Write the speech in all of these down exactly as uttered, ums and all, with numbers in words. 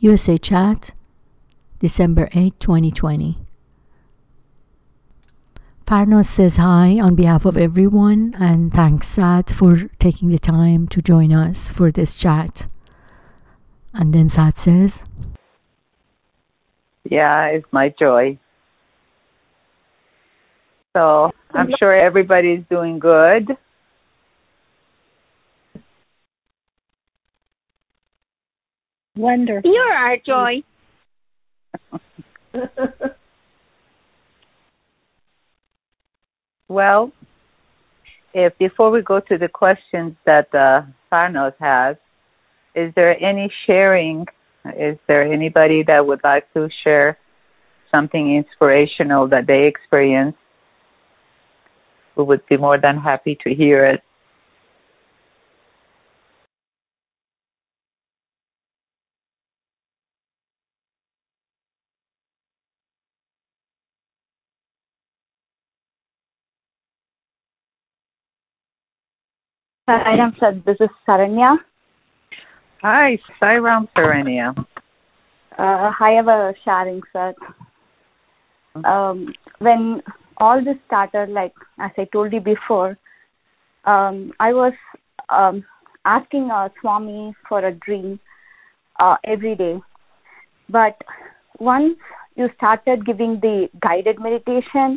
U S A Chat, December eighth, twenty twenty. Farnaz says hi on behalf of everyone and thanks Saad for taking the time to join us for this chat. And then Saad says, yeah, it's my joy. So I'm sure everybody's doing good. Wonderful. You're our joy. Well, if before we go to the questions that uh, Farnaz has, is there any sharing? Is there anybody that would like to share something inspirational that they experienced? We would be more than happy to hear it. Sairam said, this is Saranya. Hi, Sairam Saranya. Uh, I have a sharing, sir. Um, when all this started, like as I told you before, um, I was um, asking uh, Swami for a dream uh, every day. But once you started giving the guided meditation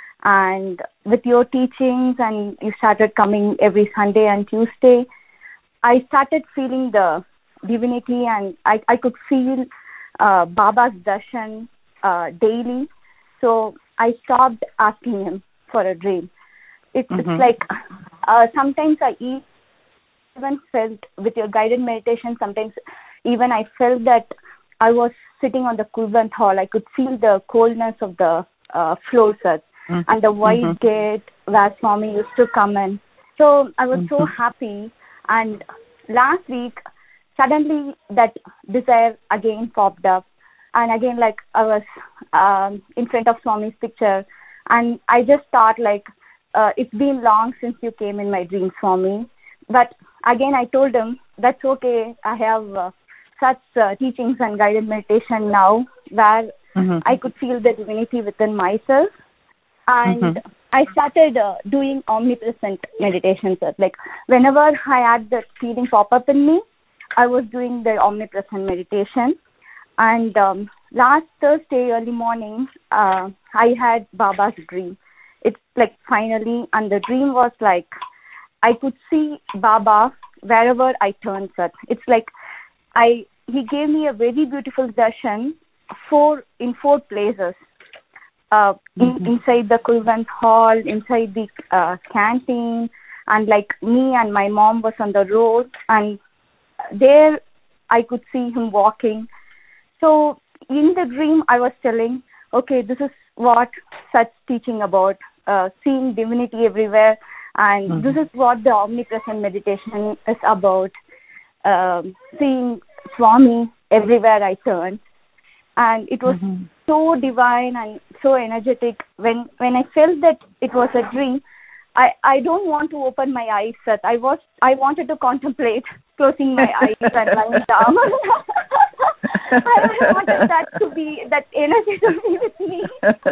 and with your teachings and you started coming every Sunday and Tuesday, I started feeling the divinity and I, I could feel uh, Baba's darshan uh, daily. So I stopped asking him for a dream. It's, mm-hmm. it's like uh, sometimes I even felt with your guided meditation, sometimes even I felt that I was sitting on the Kulwant hall. I could feel the coldness of the uh, floor, sir, mm-hmm. and the white mm-hmm. gate where Swami used to come in. So I was mm-hmm. so happy. And last week, suddenly that desire again popped up. And again, like I was um, in front of Swami's picture. And I just thought like, uh, it's been long since you came in my dream, Swami. But again, I told him, that's okay. I have uh, such uh, teachings and guided meditation now where mm-hmm. I could feel the divinity within myself. And mm-hmm. I started uh, doing omnipresent meditations. Like whenever I had that feeling pop up in me, I was doing the omnipresent meditation. And um, last Thursday early morning, uh, I had Baba's dream. It's like finally, and the dream was like, I could see Baba wherever I turned, sir. It's like I he gave me a very beautiful darshan four in four places. Uh, mm-hmm. in, inside the Kulwant hall, inside the uh, canteen, and like me and my mom was on the road, and there I could see him walking. So in the dream, I was telling, okay, this is what such teaching about, uh, seeing divinity everywhere, and mm-hmm. this is what the omnipresent meditation is about, um, seeing Swami everywhere I turn. And it was mm-hmm. so divine and so energetic. When when I felt that it was a dream, I, I don't want to open my eyes, sir. I was I wanted to contemplate closing my eyes and lying down. I wanted that to be that energy to be with me.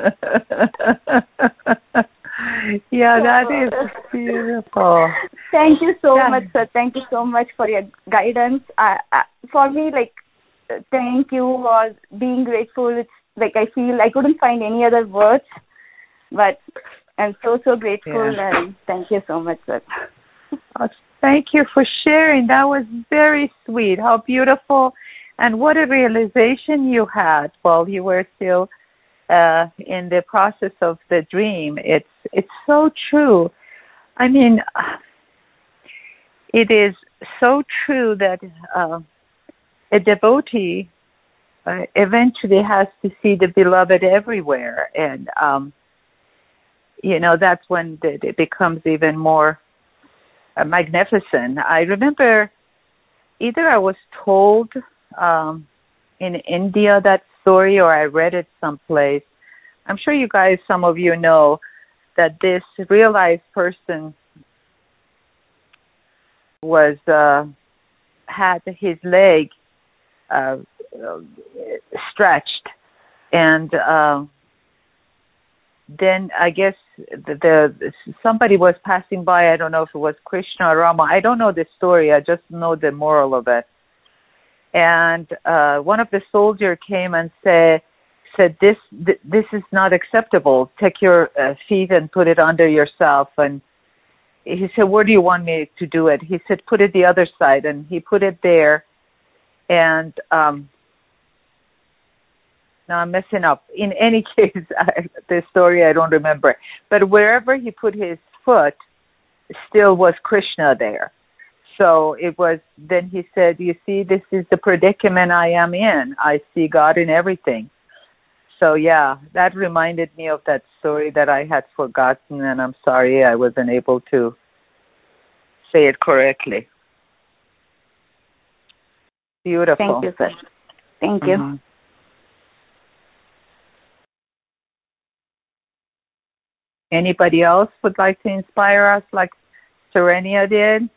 Yeah, that is beautiful. Thank you so yeah. much, sir. Thank you so much for your guidance. Uh, uh, for me, like, thank you or being grateful. It's like I feel I couldn't find any other words, but I'm so, so grateful yeah. and thank you so much, sir. Oh, thank you for sharing. That was very sweet. How beautiful and what a realization you had while you were still uh, in the process of the dream. It's, it's so true. I mean, it is so true that uh, a devotee uh, eventually has to see the beloved everywhere. And, um, you know, that's when it, it becomes even more uh, magnificent. I remember either I was told um, in India that story or I read it someplace. I'm sure you guys, some of you know, that this realized person was uh, had his leg uh, uh, stretched, and uh, then I guess the, the somebody was passing by. I don't know if it was Krishna or Rama. I don't know the story. I just know the moral of it. And uh, one of the soldiers came and said, said this th- this is not acceptable. Take your uh, feet and put it under yourself. And he said, where do you want me to do it? He said, put it the other side. And he put it there. And um, now I'm messing up. In any case, I, the story I don't remember. But wherever he put his foot, still was Krishna there. So it was, then he said, you see, this is the predicament I am in. I see God in everything. So yeah, that reminded me of that story that I had forgotten, and I'm sorry I wasn't able to say it correctly. Beautiful. Thank you, sir. Thank you. Mm-hmm. Anybody else would like to inspire us like Serenia did?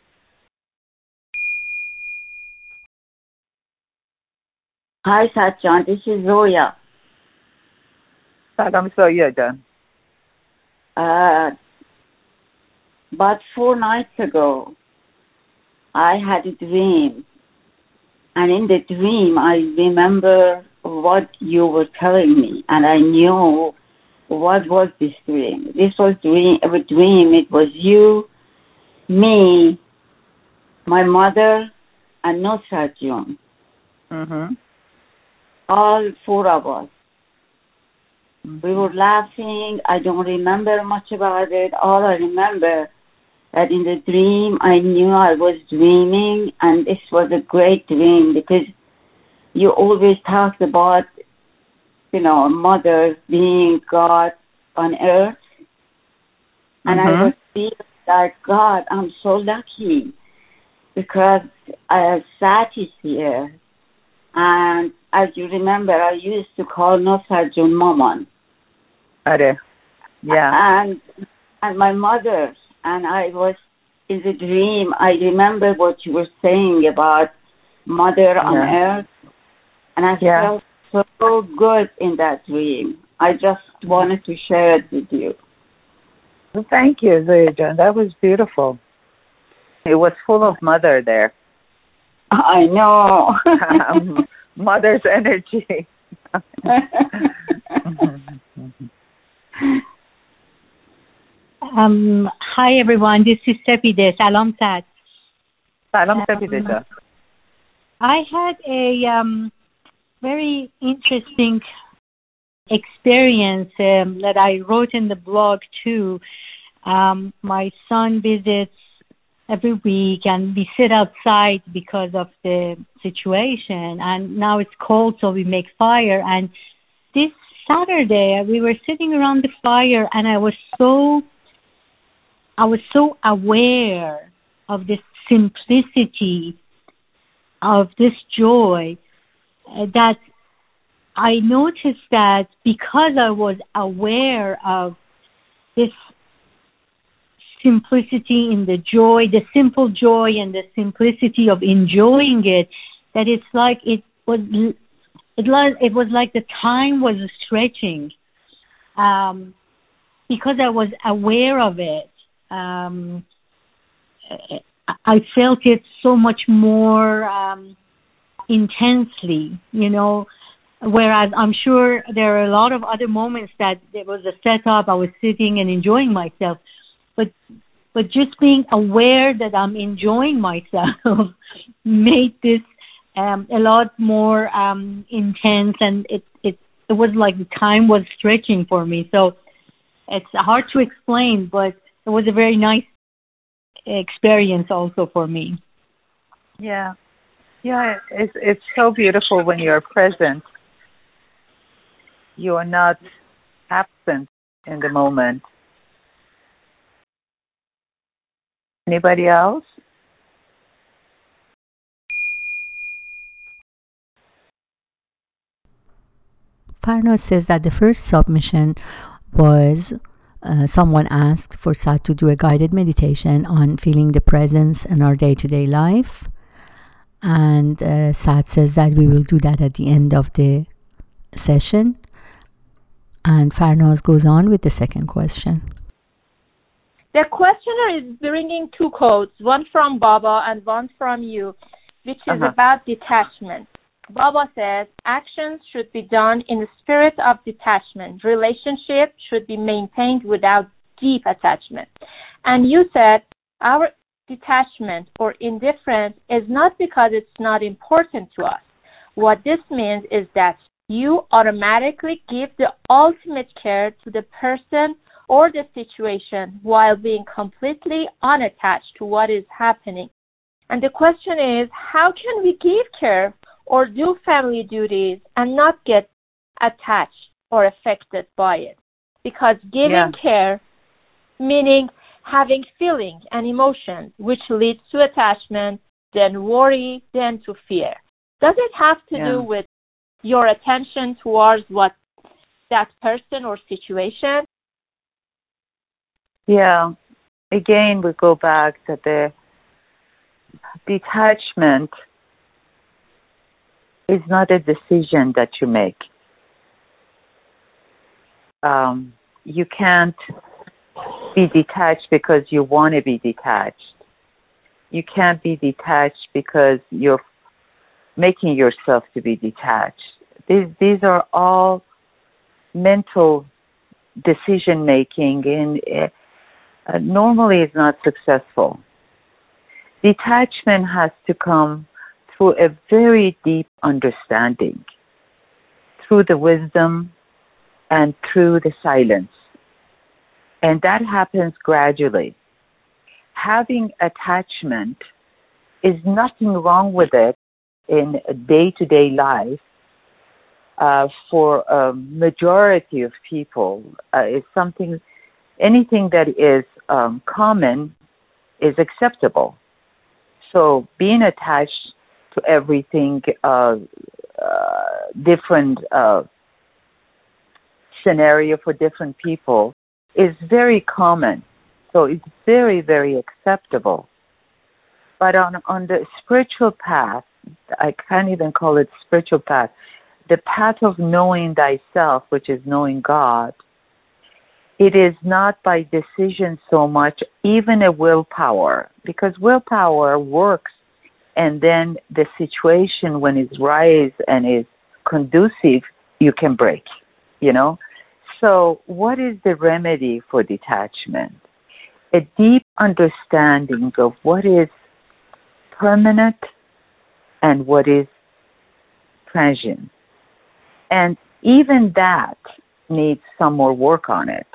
Hi, Satchan. This is Zoya. Salam Zoya done. Uh, about four nights ago, I had a dream. And in the dream, I remember what you were telling me. And I knew what was this dream. This was dream, a dream. It was you, me, my mother, and Nusrat June. Mm-hmm. All four of us. We were laughing. I don't remember much about it. All I remember that in the dream, I knew I was dreaming, and this was a great dream because you always talked about, you know, mother being God on earth. And mm-hmm. I was feeling like, God, I'm so lucky because uh, Sat is here. And as you remember, I used to call Nusrat June Maman. Are, yeah. And and my mother, and I was in the dream, I remember what you were saying about mother yeah. on earth. And I yeah. felt so good in that dream. I just wanted to share it with you. Well, thank you, Zoya. That was beautiful. It was full of mother there. I know. um, mother's energy. um, hi, everyone. This is Sepide. Salam Sat. Salam Sepide. Um, I had a um, very interesting experience um, that I wrote in the blog, too. Um, my son visits every week, and we sit outside because of the situation. And now it's cold, so we make fire. And this Saturday, we were sitting around the fire, and I was so, I was so aware of this simplicity, of this joy, uh, that I noticed that because I was aware of this simplicity in the joy, the simple joy and the simplicity of enjoying it, that it's like it was, it was, it was like the time was stretching, um, because I was aware of it. Um, I felt it so much more um, intensely, you know. Whereas I'm sure there are a lot of other moments that there was a setup, I was sitting and enjoying myself. But but just being aware that I'm enjoying myself made this um, a lot more um, intense, and it, it it was like the time was stretching for me. So it's hard to explain, but it was a very nice experience also for me. Yeah, yeah, it's it's so beautiful when you're present. You are not absent in the moment. Anybody else? Farnos says that the first submission was uh, someone asked for Sat to do a guided meditation on feeling the presence in our day-to-day life. And uh, Saad says that we will do that at the end of the session. And Farnaz goes on with the second question. The questioner is bringing two quotes, one from Baba and one from you, which is Uh-huh. about detachment. Baba says, actions should be done in the spirit of detachment. Relationship should be maintained without deep attachment. And you said, our detachment or indifference is not because it's not important to us. What this means is that you automatically give the ultimate care to the person or the situation while being completely unattached to what is happening. And the question is, how can we give care or do family duties and not get attached or affected by it? Because giving Yeah. care, meaning having feelings and emotions, which leads to attachment, then worry, then to fear. Does it have to Yeah. do with your attention towards what that person or situation? Yeah. Again, we go back to the detachment is not a decision that you make. Um, you can't be detached because you want to be detached. You can't be detached because you're making yourself to be detached. These these are all mental decision making, and uh, normally is not successful. Detachment has to come through a very deep understanding, through the wisdom and through the silence. And that happens gradually. Having attachment is nothing wrong with it in day-to-day life. Uh, for a majority of people, uh, it's something, anything that is um, common is acceptable. So being attached to everything, uh, uh, different uh, scenario for different people is very common. So it's very, very acceptable. But on, on the spiritual path, I can't even call it spiritual path, the path of knowing thyself, which is knowing God, it is not by decision so much, even a willpower, because willpower works, and then the situation when it's right and is conducive, you can break, you know? So what is the remedy for detachment? A deep understanding of what is permanent and what is transient. And even that needs some more work on it.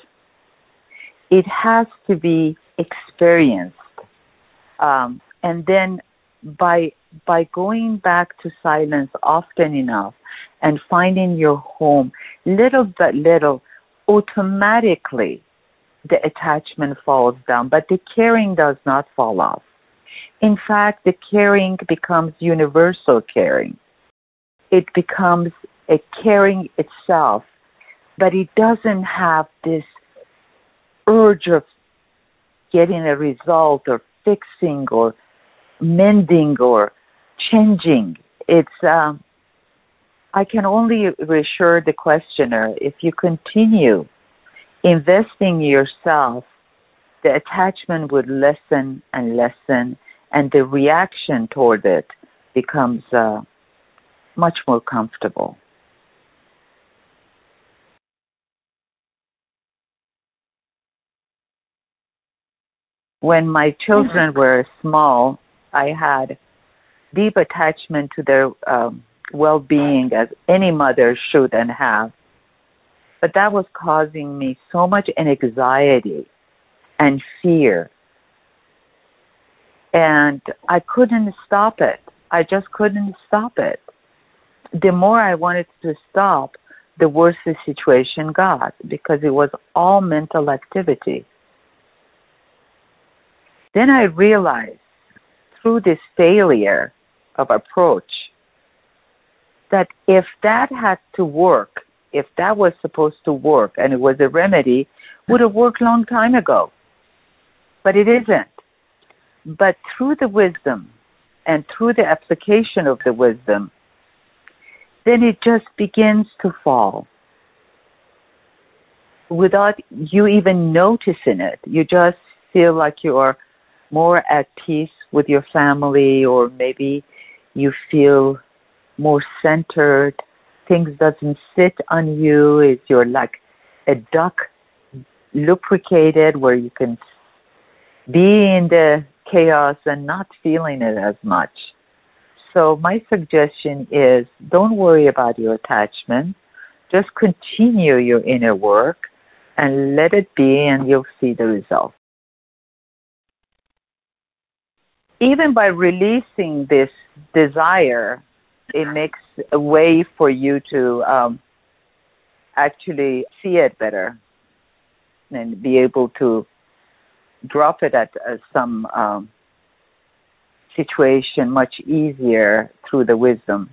It has to be experienced. Um, and then by by going back to silence often enough and finding your home, little by little, automatically the attachment falls down, but the caring does not fall off. In fact, the caring becomes universal caring. It becomes a caring itself, but it doesn't have this urge of getting a result or fixing or mending or changing. It's, um, I can only reassure the questioner, if you continue investing in yourself, the attachment would lessen and lessen, and the reaction toward it becomes uh, much more comfortable. When my children were small, I had deep attachment to their um, well-being, as any mother should and have. But that was causing me so much anxiety and fear. And I couldn't stop it. I just couldn't stop it. The more I wanted to stop, the worse the situation got, because it was all mental activity. Then I realized through this failure of approach that if that had to work, if that was supposed to work and it was a remedy, would have worked a long time ago. But it isn't. But through the wisdom and through the application of the wisdom, then it just begins to fall without you even noticing it. You just feel like you are more at peace with your family, or maybe you feel more centered. Things doesn't sit on you. It's you're like a duck, lubricated, where you can be in the chaos and not feeling it as much. So my suggestion is, don't worry about your attachment. Just continue your inner work and let it be, and you'll see the result. Even by releasing this desire, it makes a way for you to um, actually see it better and be able to drop it at uh, some um, situation much easier through the wisdom.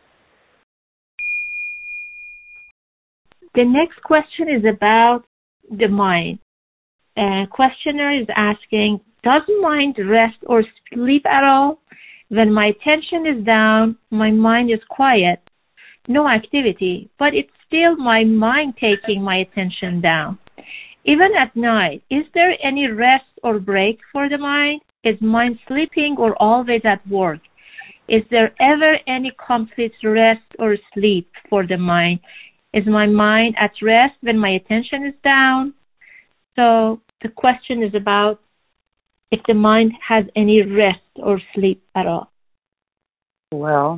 The next question is about the mind. A questioner is asking, does mind rest or sleep at all? When my attention is down, my mind is quiet, no activity, but it's still my mind taking my attention down. Even at night, is there any rest or break for the mind? Is mind sleeping or always at work? Is there ever any complete rest or sleep for the mind? Is my mind at rest when my attention is down? So the question is about if the mind has any rest or sleep at all. Well,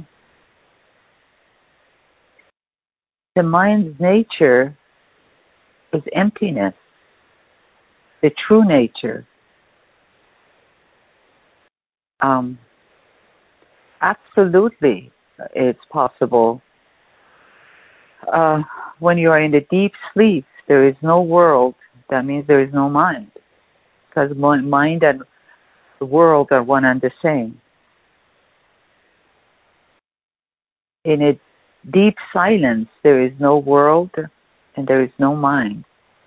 the mind's nature is emptiness, the true nature. Um, absolutely, it's possible. Uh, when you are in the deep sleep, there is no world. That means there is no mind, because mind and the world are one and the same. In a deep silence, there is no world and there is no mind.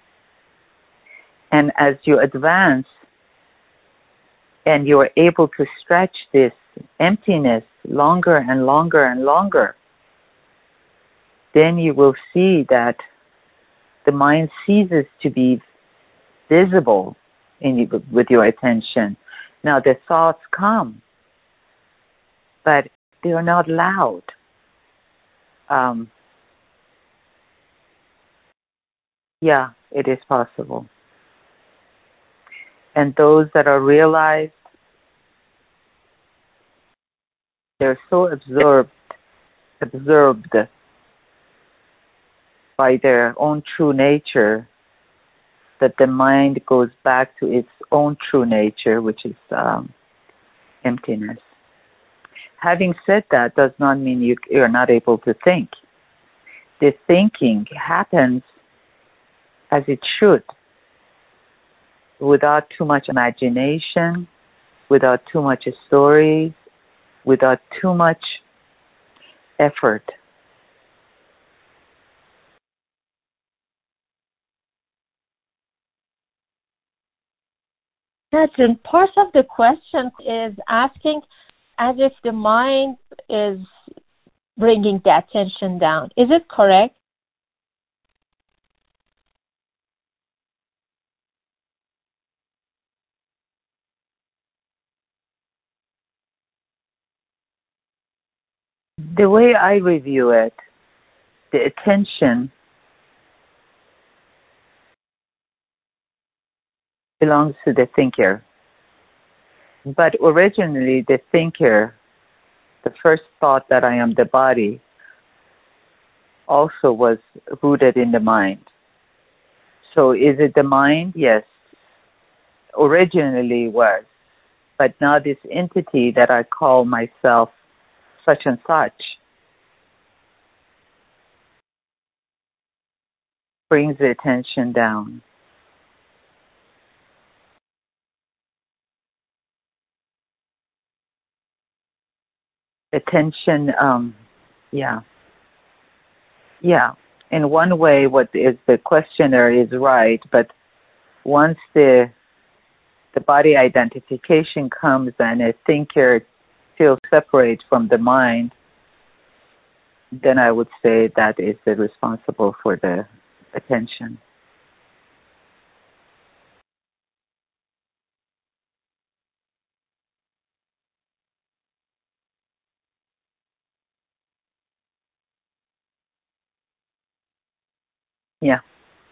And as you advance and you are able to stretch this emptiness longer and longer and longer, then you will see that the mind ceases to be visible in, with your attention. Now the thoughts come, but they are not loud. Um, yeah, it is possible. And those that are realized, they're so absorbed, absorbed by their own true nature that the mind goes back to its own true nature, which is um, emptiness. Having said that does not mean you, you're not able to think. The thinking happens as it should, without too much imagination, without too much stories, without too much effort. That's and part of the question is asking as if the mind is bringing the attention down. Is it correct? The way I review it, the attention belongs to the thinker. But originally, the thinker, the first thought that I am the body, also was rooted in the mind. So is it the mind? Yes. Originally was. But now this entity that I call myself such and such brings the attention down. Attention, um, yeah. Yeah. In one way, what is the questioner is right, but once the the body identification comes and a thinker still separate from the mind, then I would say that is the responsible for the attention. Yeah.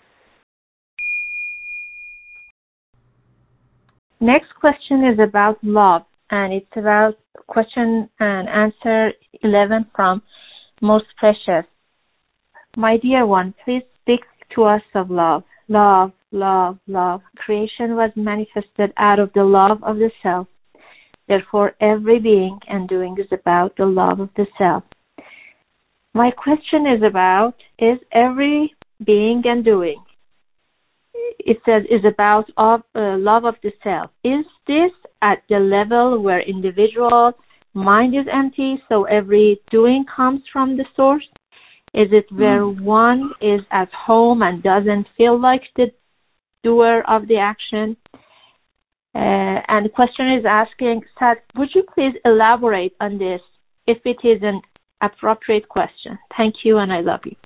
Next question is about love, and it's about question and answer eleven from Most Precious. My dear one, please speak to us of love. Love, love, love. Creation was manifested out of the love of the self. Therefore, every being and doing is about the love of the self. My question is about, is every being and doing, it says, is about of, uh, love of the self. Is this at the level where individual mind is empty, so every doing comes from the source? Is it where mm. one is at home and doesn't feel like the doer of the action? Uh, and the question is asking, Sat, would you please elaborate on this if it is an appropriate question? Thank you, and I love you.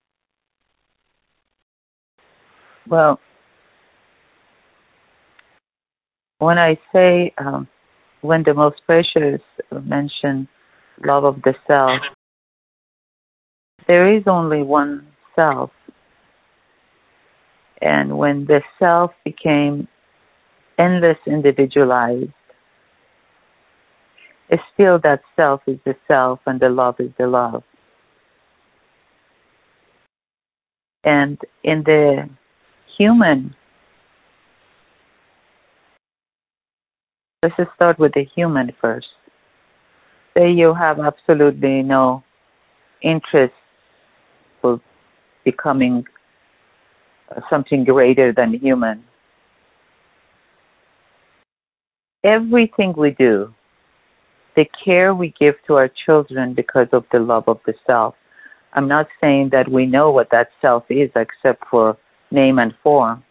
Well, when I say, um, when the Most Precious mention love of the self, there is only one self. And when the self became endless individualized, it's still that self is the self and the love is the love. And in the human, let's just start with the human first. Say you have absolutely no interest for becoming something greater than human. Everything we do, the care we give to our children because of the love of the self. I'm not saying that we know what that self is except for name and form.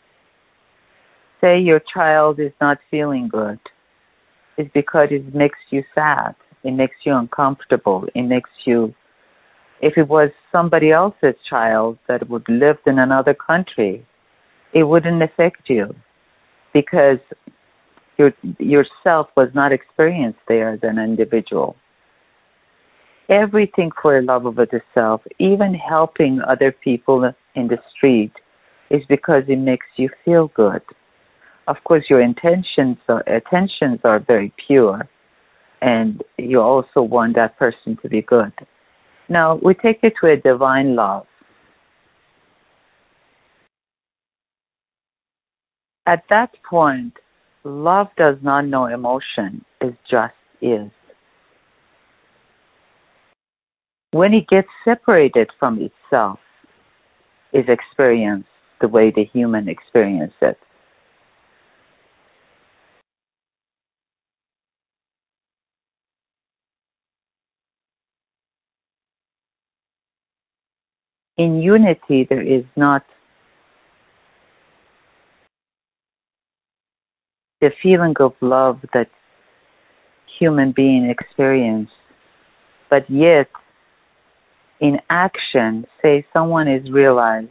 Say your child is not feeling good. It's because it makes you sad. It makes you uncomfortable. It makes you, if it was somebody else's child that would live in another country, it wouldn't affect you because your yourself was not experienced there as an individual. Everything for love of the self, even helping other people in the street, is because it makes you feel good. Of course, your intentions are, intentions are very pure, and you also want that person to be good. Now, we take it to a divine love. At that point, love does not know emotion, it just is. When it gets separated from itself, is experienced the way the human experiences it. In unity, there is not the feeling of love that human being experience, but yet, in action, say someone is realized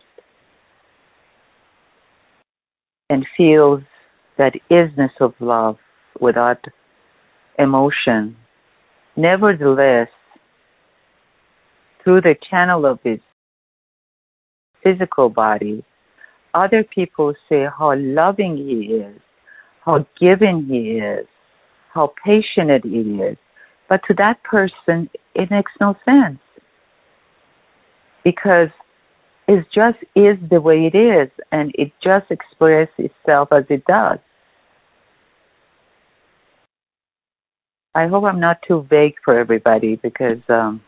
and feels that isness of love without emotion, nevertheless, through the channel of his physical body, other people say how loving he is, how giving he is, how patient he is. But to that person, it makes no sense. Because it just is the way it is, and it just expresses itself as it does. I hope I'm not too vague for everybody, because um,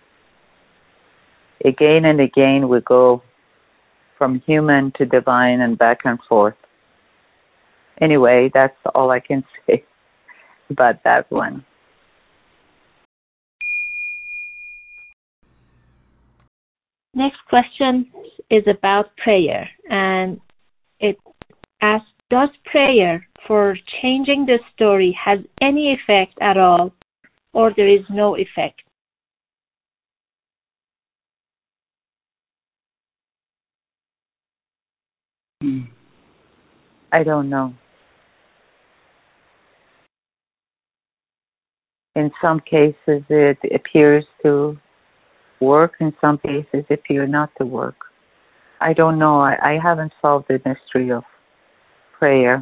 again and again we go from human to divine and back and forth. Anyway, that's all I can say about that one. Next question is about prayer, and it asks, does prayer for changing the story has any effect at all or there is no effect? I don't know. In some cases, it appears to work. In some cases, it appears not to work. I don't know. I, I haven't solved the mystery of prayer.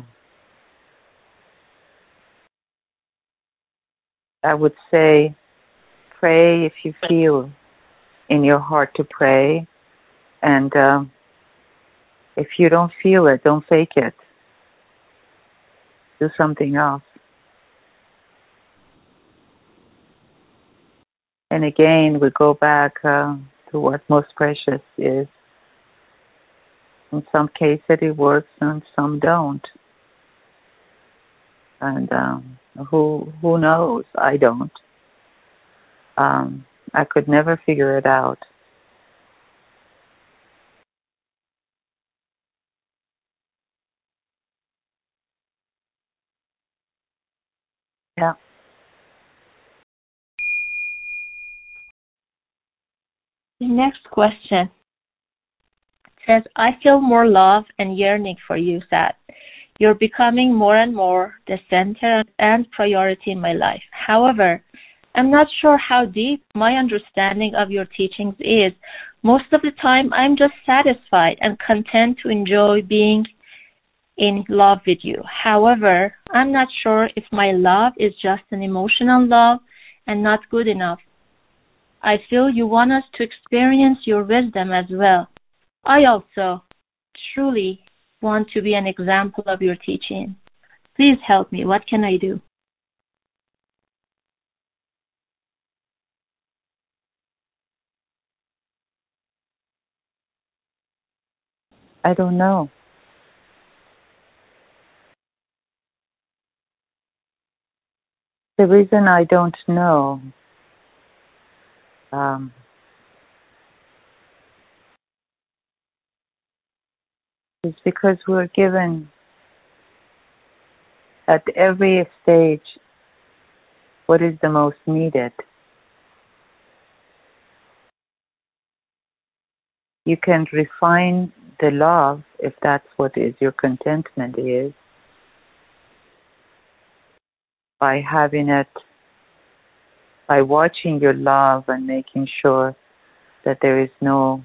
I would say pray if you feel in your heart to pray. And uh, if you don't feel it, don't fake it. Do something else. And again, we go back uh, to what most precious is. In some cases it works and some don't. And um, who who knows? I don't. Um, I could never figure it out. Yeah. The next question says, I feel more love and yearning for you, Sat. You're becoming more and more the center and priority in my life. However, I'm not sure how deep my understanding of your teachings is. Most of the time, I'm just satisfied and content to enjoy being in love with you. However, I'm not sure if my love is just an emotional love and not good enough. I feel you want us to experience your wisdom as well. I also truly want to be an example of your teaching. Please help me. What can I do? I don't know. The reason I don't know um, is because we're given at every stage what is the most needed. You can refine the love if that's what is your contentment is by having it, by watching your love and making sure that there is no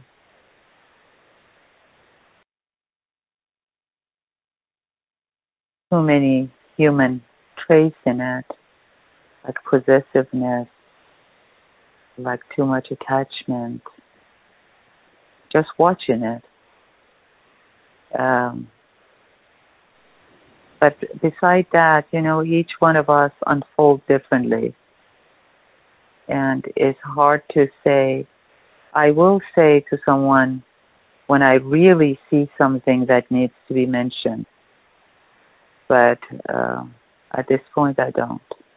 too many human traits in it, like possessiveness, like too much attachment. Just watching it. Um, but beside that, you know, each one of us unfolds differently. And it's hard to say. I will say to someone when I really see something that needs to be mentioned. But uh, at this point, I don't.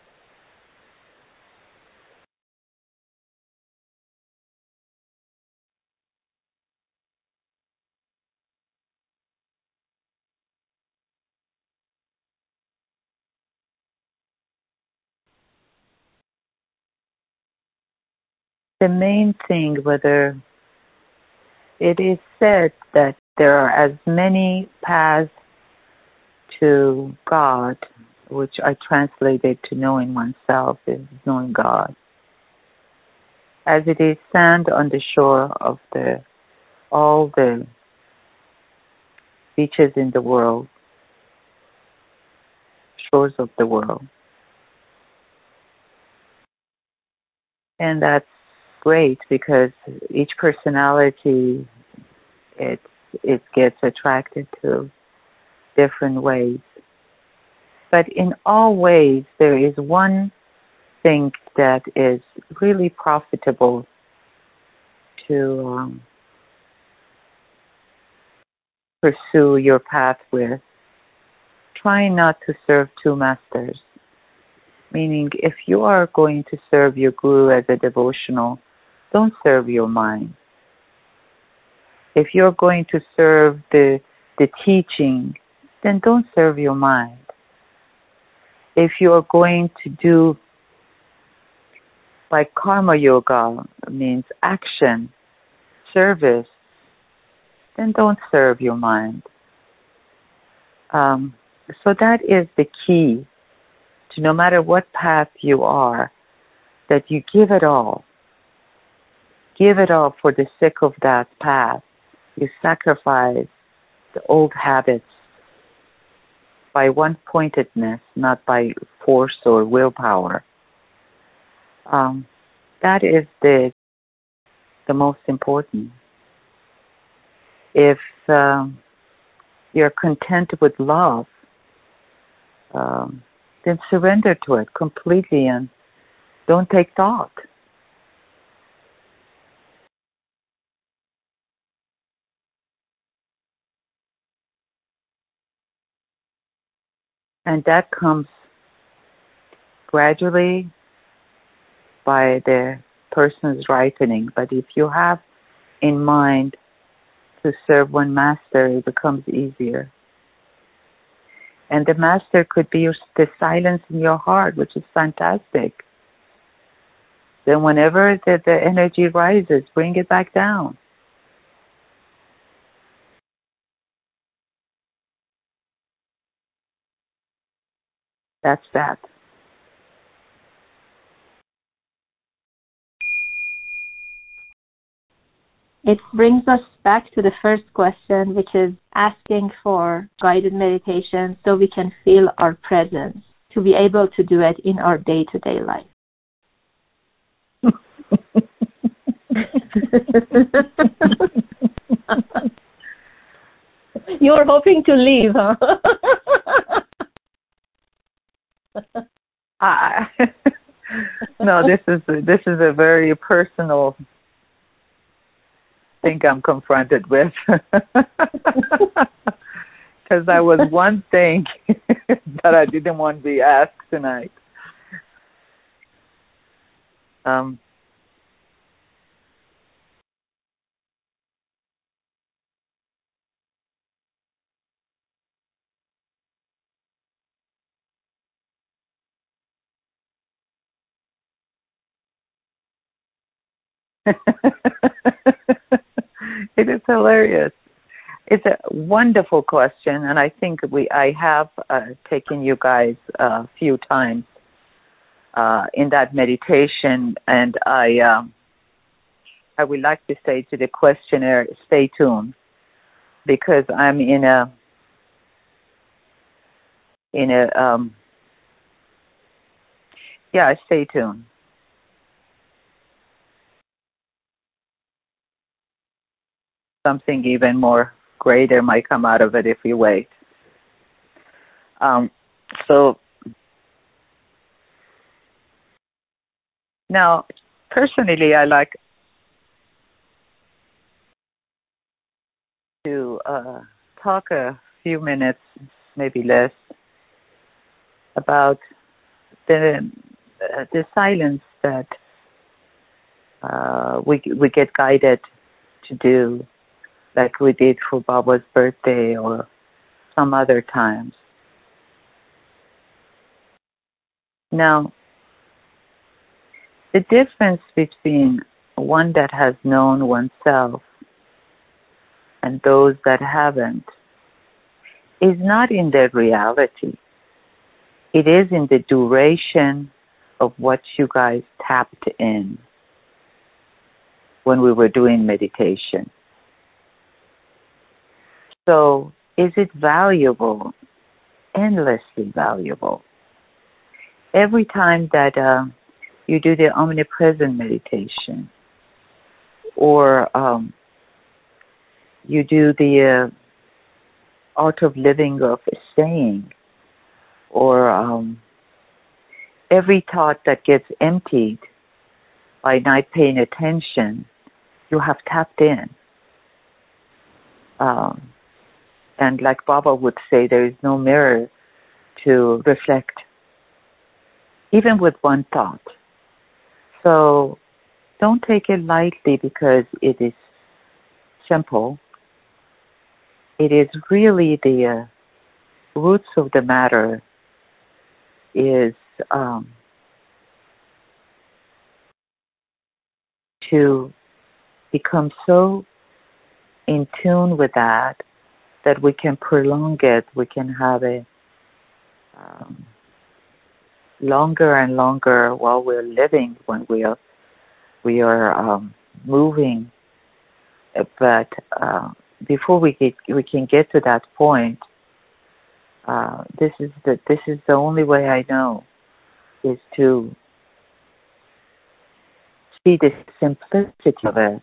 The main thing, whether it is said that there are as many paths to God, which I translated to knowing oneself is knowing God, as it is sand on the shore of the all the beaches in the world, shores of the world. And that's great because each personality, it, it gets attracted to different ways. But in all ways, there is one thing that is really profitable to um, pursue your path with. Try not to serve two masters. Meaning, if you are going to serve your guru as a devotional, don't serve your mind. If you're going to serve the the teaching, then don't serve your mind. If you're going to do like karma yoga means action, service, then don't serve your mind. Um, so that is the key to no matter what path you are, that you give it all. Give it all for the sake of that path. You sacrifice the old habits by one-pointedness, not by force or willpower. Um, that is the the most important. If um, you're content with love, um, then surrender to it completely and don't take thought. And that comes gradually by the person's ripening. But if you have in mind to serve one master, it becomes easier. And the master could be your, the silence in your heart, which is fantastic. Then whenever the, the energy rises, bring it back down. That's that. It brings us back to the first question, which is asking for guided meditation so we can feel our presence, to be able to do it in our day-to-day life. You're hoping to leave, huh? I, no, this is this is a very personal thing I'm confronted with, because that was one thing that I didn't want to be asked tonight. Um, It is hilarious. It's a wonderful question, and I think we I have uh, taken you guys a few times uh, in that meditation, and I um, I would like to say to the questionnaire, stay tuned, because I'm in a in a um, yeah, stay tuned. Something even more greater might come out of it if you wait. Um, so now, personally, I like to uh, talk a few minutes, maybe less, about the uh, the silence that uh, we we get guided to do, like we did for Baba's birthday or some other times. Now, the difference between one that has known oneself and those that haven't is not in their reality. It is in the duration of what you guys tapped in when we were doing meditation. So, is it valuable? Endlessly valuable. Every time that uh, you do the omnipresent meditation, or um, you do the uh, art of living, of staying, or um, every thought that gets emptied by not paying attention, you have tapped in. Um, and like Baba would say, there is no mirror to reflect, even with one thought. So don't take it lightly because it is simple. It is really the uh, roots of the matter is um, to become so in tune with that that we can prolong it, we can have a um, longer and longer while we're living, when we are we are um, moving. But uh, before we get we can get to that point, uh, this is the this is the only way I know, is to see the simplicity of it,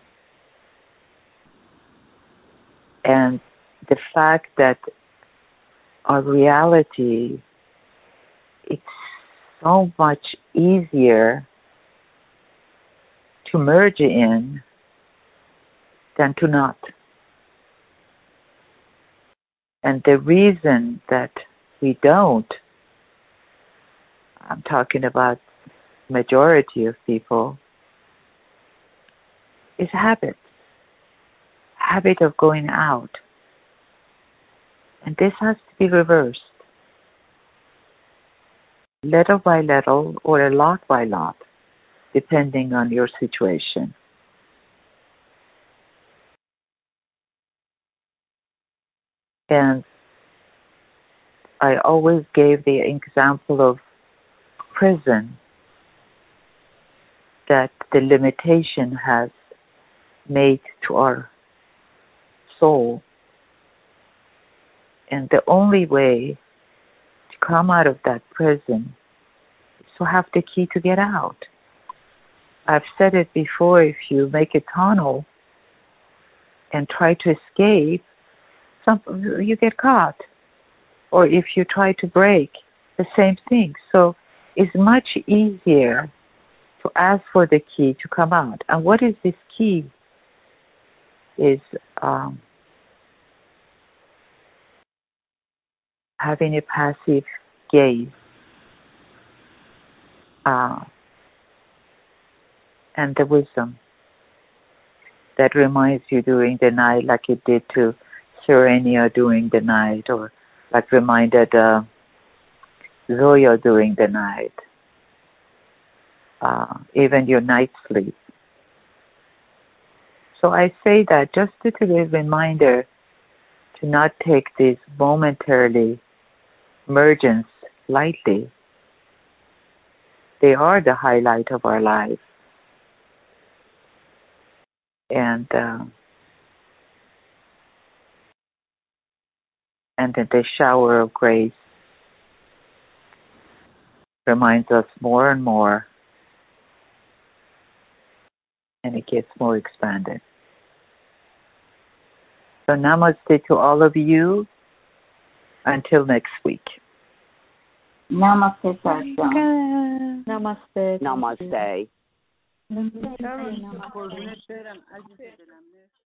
and the fact that our reality, it's so much easier to merge in than to not. And the reason that we don't, I'm talking about majority of people, is habit. Habit of going out. And this has to be reversed. Little by little, or a lot by lot, depending on your situation. And I always gave the example of prison, that the limitation has made to our soul. And the only way to come out of that prison is to have the key to get out. I've said it before, if you make a tunnel and try to escape, some, you get caught. Or if you try to break, the same thing. So it's much easier to ask for the key to come out. And what is this key? Is um, having a passive gaze, uh, and the wisdom that reminds you during the night, like it did to Serenia during the night, or like reminded uh, Zoya during the night, uh, even your night sleep. So I say that just to be a reminder to not take these momentarily emergence lightly. They are the highlight of our life. And uh, and then the shower of grace reminds us more and more, and it gets more expanded. So namaste to all of you. Until next week. Namaste, Satya. Namaste. Namaste. Namaste.